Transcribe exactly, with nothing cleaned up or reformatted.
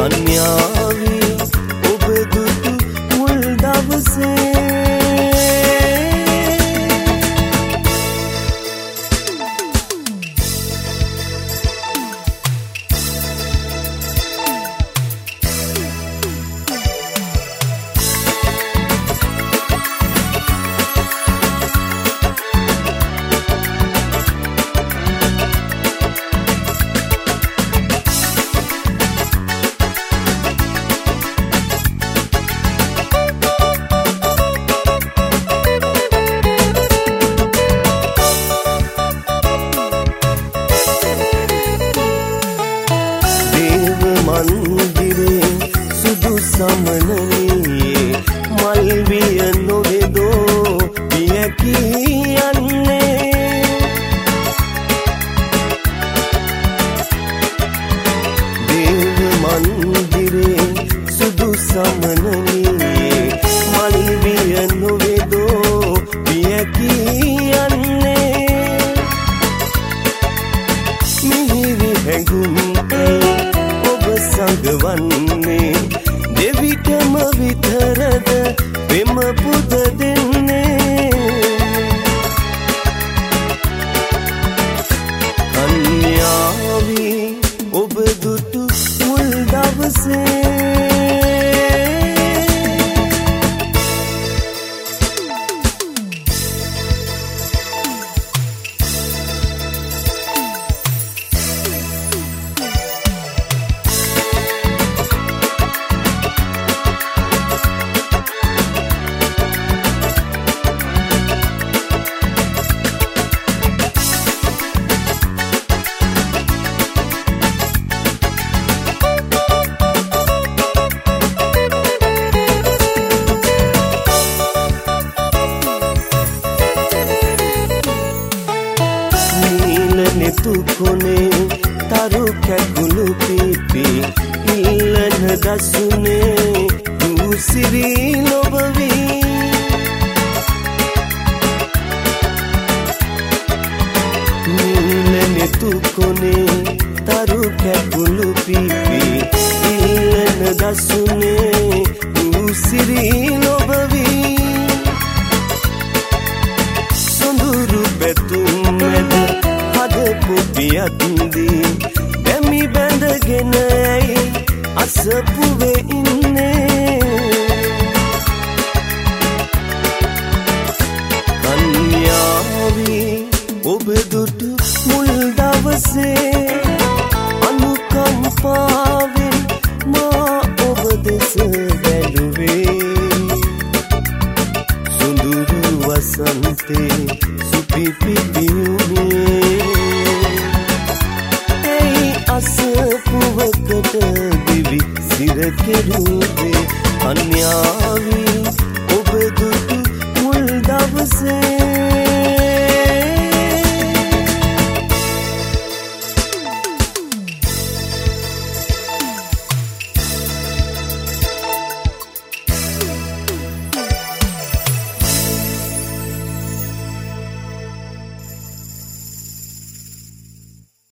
අන්‍යාවි ඔබ දුටු මුල් දවසේ මන්දිරේ සුදු සමනලියේ මල් විය නොවේදෝ පිය කියන්නේ දේව මන්දිරේ සුදු සමනලියේ මල් විය නොවේදෝ පිය කියන්නේ මිහිරි හැඟුම් සංගවන්නේ දෙවිටම විතරද පෙම පුද දෙන්නේ අන්‍යාවි ඔබ දුටු මුල් දවසේ තුකොනේ තරු කැගුළු පිපි ඉල්ලන දසුනේ දුසිරි ලොබවි නිලනේ තුකොනේ තරු කැගුළු පිපි ඉල්ලන දසුනේ දුසිරි ලොබවි සොඳුරු බැතුම් මැද පුපියත්දී දැමි බැඳගෙන ඇයි අසපුවේ ඉන්නේ අන්‍යාවි ඔබ දුටු මුල් දවසේ අනුකම්පාවෙන් මා ඔබ දෙස බැලුවේ සුඳුරු වසන්තේ සුපිපි පියුනේ අසපුවකට දිවි සිර කෙරුවේ අන්‍යාවි